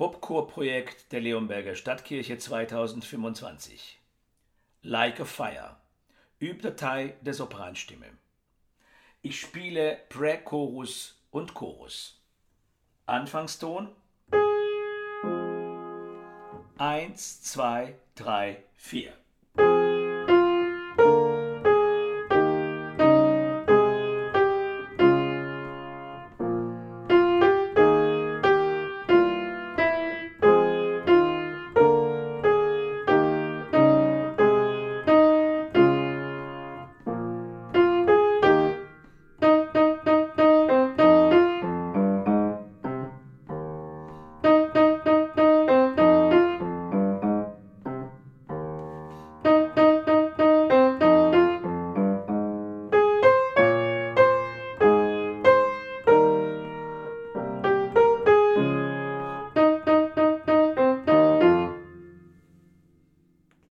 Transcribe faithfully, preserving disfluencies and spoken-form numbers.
Popchorprojekt der Leonberger Stadtkirche zweitausendfünfundzwanzig. Like a Fire. Übdatei der Sopranstimme. Ich spiele Prä-Chorus und Chorus. Anfangston. Eins, zwei, drei, vier.